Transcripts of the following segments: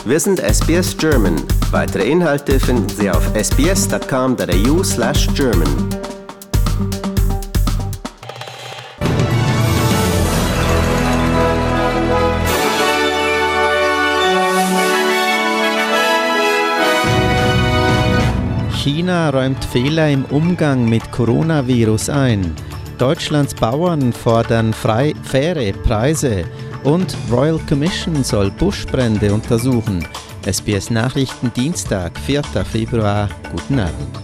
Wir sind SBS German. Weitere Inhalte finden Sie auf sbs.com.au/German. China räumt Fehler im Umgang mit Coronavirus ein. Deutschlands Bauern fordern faire Preise. Und Royal Commission soll Buschbrände untersuchen. SBS Nachrichten Dienstag, 4. Februar. Guten Abend.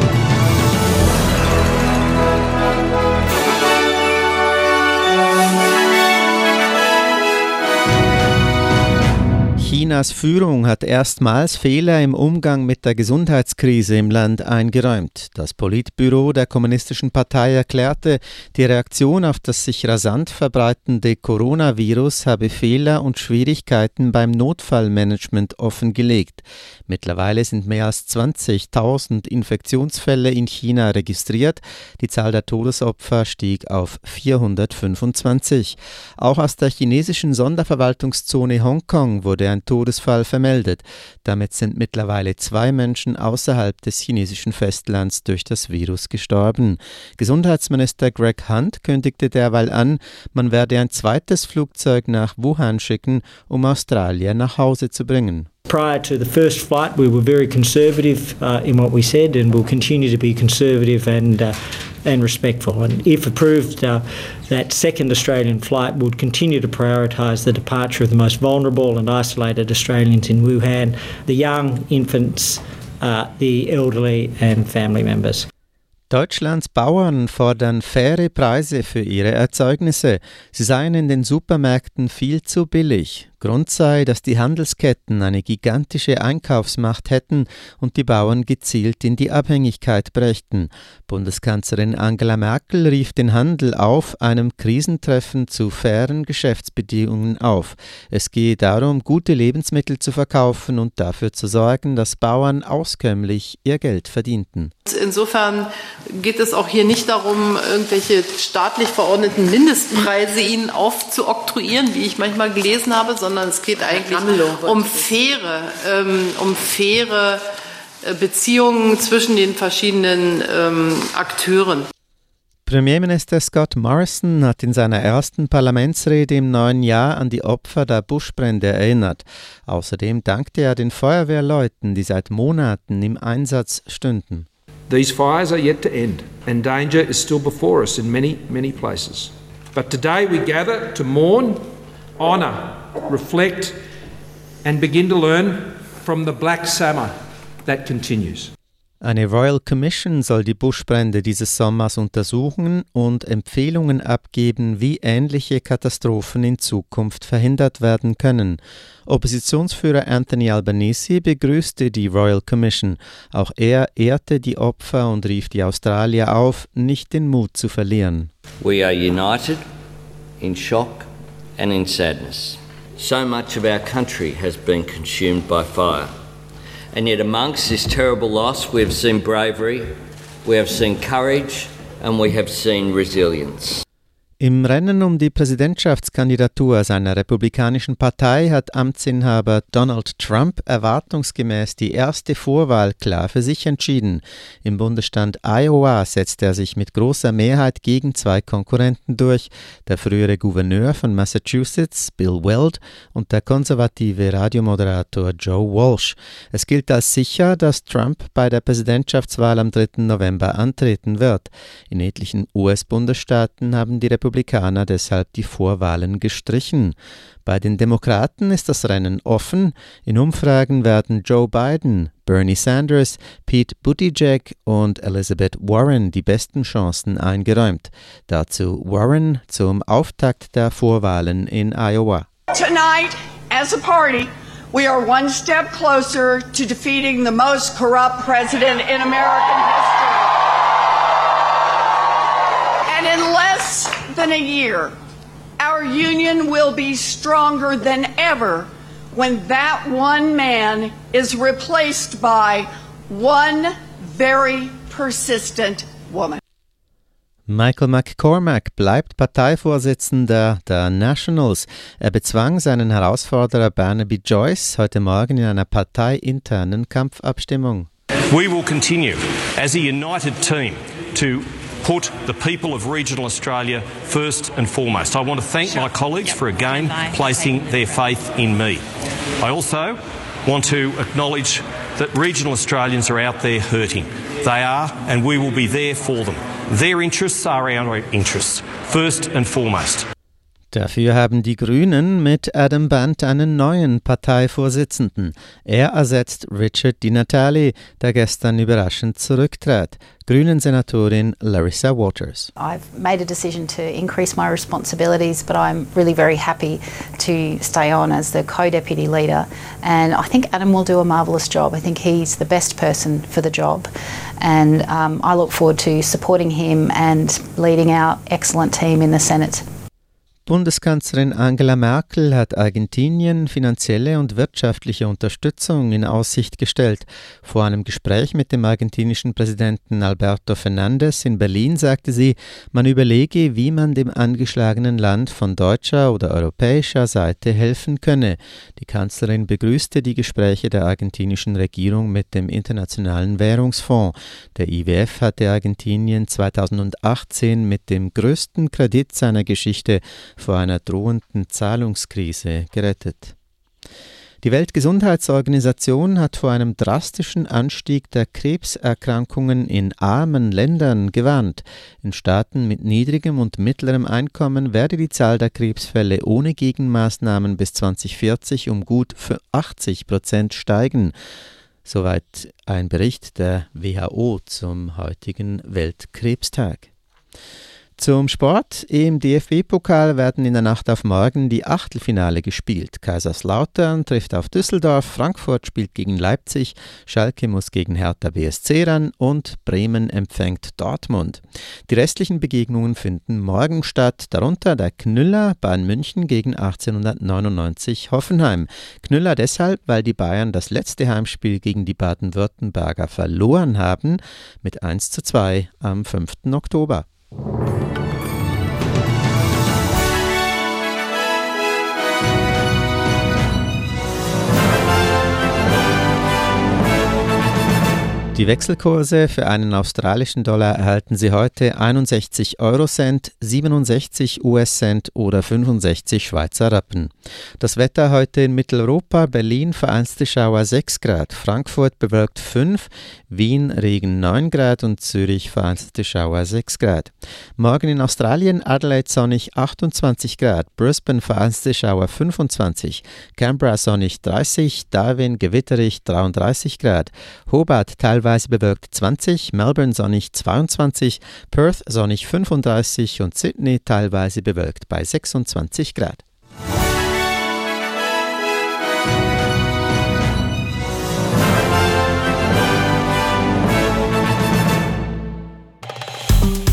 Chinas Führung hat erstmals Fehler im Umgang mit der Gesundheitskrise im Land eingeräumt. Das Politbüro der Kommunistischen Partei erklärte, die Reaktion auf das sich rasant verbreitende Coronavirus habe Fehler und Schwierigkeiten beim Notfallmanagement offengelegt. Mittlerweile sind mehr als 20.000 Infektionsfälle in China registriert. Die Zahl der Todesopfer stieg auf 425. Auch aus der chinesischen Sonderverwaltungszone Hongkong wurde ein Todesfall vermeldet. Damit sind mittlerweile 2 Menschen außerhalb des chinesischen Festlands durch das Virus gestorben. Gesundheitsminister Greg Hunt kündigte derweil an, man werde ein zweites Flugzeug nach Wuhan schicken, um Australier nach Hause zu bringen. Prior to the first flight, we were very conservative in what we said, and we'll continue to be conservative and respectful. And if approved, that second Australian flight would continue to prioritise the departure of the most vulnerable and isolated Australians in Wuhan, the young, infants, the elderly and family members. Deutschlands Bauern fordern faire Preise für ihre Erzeugnisse. Sie seien in den Supermärkten viel zu billig. Grund sei, dass die Handelsketten eine gigantische Einkaufsmacht hätten und die Bauern gezielt in die Abhängigkeit brächten. Bundeskanzlerin Angela Merkel rief den Handel auf einem Krisentreffen zu fairen Geschäftsbedingungen auf. Es gehe darum, gute Lebensmittel zu verkaufen und dafür zu sorgen, dass Bauern auskömmlich ihr Geld verdienten. Insofern geht es auch hier nicht darum, irgendwelche staatlich verordneten Mindestpreise ihnen aufzuoktroyieren, wie ich manchmal gelesen habe, sondern es geht eigentlich um faire Beziehungen zwischen den verschiedenen Akteuren. Premierminister Scott Morrison hat in seiner ersten Parlamentsrede im neuen Jahr an die Opfer der Buschbrände erinnert. Außerdem dankte er den Feuerwehrleuten, die seit Monaten im Einsatz stünden. These fires are yet to end, and danger is still before us in many, many places. But today we gather to mourn, honour, reflect, and begin to learn from the black summer that continues. Eine Royal Commission soll die Buschbrände dieses Sommers untersuchen und Empfehlungen abgeben, wie ähnliche Katastrophen in Zukunft verhindert werden können. Oppositionsführer Anthony Albanese begrüßte die Royal Commission. Auch er ehrte die Opfer und rief die Australier auf, nicht den Mut zu verlieren. We are united in shock and in sadness. So much of our country has been consumed by fire. And yet amongst this terrible loss we have seen bravery, we have seen courage and we have seen resilience. Im Rennen um die Präsidentschaftskandidatur seiner Republikanischen Partei hat Amtsinhaber Donald Trump erwartungsgemäß die erste Vorwahl klar für sich entschieden. Im Bundesstaat Iowa setzt er sich mit großer Mehrheit gegen 2 Konkurrenten durch, der frühere Gouverneur von Massachusetts, Bill Weld, und der konservative Radiomoderator Joe Walsh. Es gilt als sicher, dass Trump bei der Präsidentschaftswahl am 3. November antreten wird. In etlichen US-Bundesstaaten haben die Republikaner deshalb die Vorwahlen gestrichen. Bei den Demokraten ist das Rennen offen. In Umfragen werden Joe Biden, Bernie Sanders, Pete Buttigieg und Elizabeth Warren die besten Chancen eingeräumt. Dazu Warren zum Auftakt der Vorwahlen in Iowa. Tonight, as a party, we are one step closer to defeating the most corrupt president in American history. And in less than a year, our union will be stronger than ever when that one man is replaced by one very persistent woman. Michael McCormack bleibt Parteivorsitzender der Nationals. Er bezwang seinen Herausforderer Barnaby Joyce heute Morgen in einer parteiinternen Kampfabstimmung. We will continue as a united team to put the people of regional Australia first and foremost. I want to thank my colleagues for again placing their faith in me. I also want to acknowledge that regional Australians are out there hurting. They are, and we will be there for them. Their interests are our interests, first and foremost. Dafür haben die Grünen mit Adam Bandt einen neuen Parteivorsitzenden. Er ersetzt Richard Di Natale, der gestern überraschend zurücktrat. Grünen-Senatorin Larissa Waters. I've made a decision to increase my responsibilities, but I'm really very happy to stay on as the co-deputy leader. And I think Adam will do a marvellous job. I think he's the best person for the job. And I look forward to supporting him and leading our excellent team in the Senate. Bundeskanzlerin Angela Merkel hat Argentinien finanzielle und wirtschaftliche Unterstützung in Aussicht gestellt. Vor einem Gespräch mit dem argentinischen Präsidenten Alberto Fernández in Berlin sagte sie, man überlege, wie man dem angeschlagenen Land von deutscher oder europäischer Seite helfen könne. Die Kanzlerin begrüßte die Gespräche der argentinischen Regierung mit dem Internationalen Währungsfonds. Der IWF hatte Argentinien 2018 mit dem größten Kredit seiner Geschichte vor einer drohenden Zahlungskrise gerettet. Die Weltgesundheitsorganisation hat vor einem drastischen Anstieg der Krebserkrankungen in armen Ländern gewarnt. In Staaten mit niedrigem und mittlerem Einkommen werde die Zahl der Krebsfälle ohne Gegenmaßnahmen bis 2040 um gut 80% steigen. Soweit ein Bericht der WHO zum heutigen Weltkrebstag. Zum Sport. Im DFB-Pokal werden in der Nacht auf morgen die Achtelfinale gespielt. Kaiserslautern trifft auf Düsseldorf, Frankfurt spielt gegen Leipzig, Schalke muss gegen Hertha BSC ran und Bremen empfängt Dortmund. Die restlichen Begegnungen finden morgen statt, darunter der Knüller Bayern München gegen 1899 Hoffenheim. Knüller deshalb, weil die Bayern das letzte Heimspiel gegen die Baden-Württemberger verloren haben, mit 1:2 am 5. Oktober. Die Wechselkurse für einen australischen Dollar erhalten Sie heute 61 Eurocent, 67 US-Cent oder 65 Schweizer Rappen. Das Wetter heute in Mitteleuropa: Berlin vereinzelte Schauer 6 Grad, Frankfurt bewölkt 5, Wien Regen 9 Grad und Zürich vereinzelte Schauer 6 Grad. Morgen in Australien: Adelaide sonnig 28 Grad, Brisbane vereinzelte Schauer 25, Canberra sonnig 30, Darwin gewitterig 33 Grad, Hobart teilweise bewölkt 20, Melbourne sonnig 22, Perth sonnig 35 und Sydney teilweise bewölkt bei 26 Grad.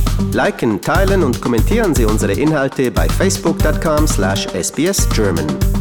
Liken, teilen und kommentieren Sie unsere Inhalte bei facebook.com/sbsgerman.